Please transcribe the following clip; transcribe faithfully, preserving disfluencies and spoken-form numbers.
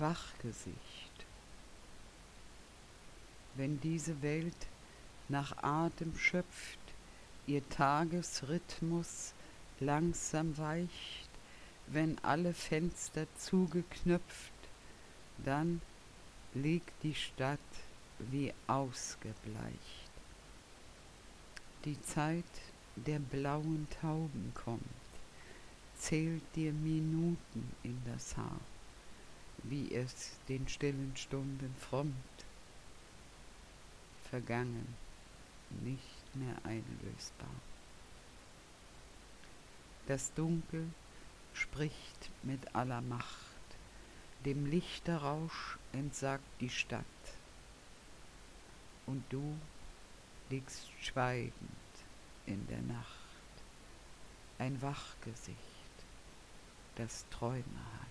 Wachgesicht. Wenn diese Welt nach Atem schöpft, ihr Tagesrhythmus langsam weicht, wenn alle Fenster zugeknöpft, dann liegt die Stadt wie ausgebleicht. Die Zeit der blauen Tauben kommt, zählt dir Minuten in das Haar, wie es den stillen Stunden frommt, vergangen, nicht mehr einlösbar. Das Dunkel spricht mit aller Macht, dem Lichterrausch entsagt die Stadt, und du liegst schweigend in der Nacht, ein Wachgesicht, das Träume hat.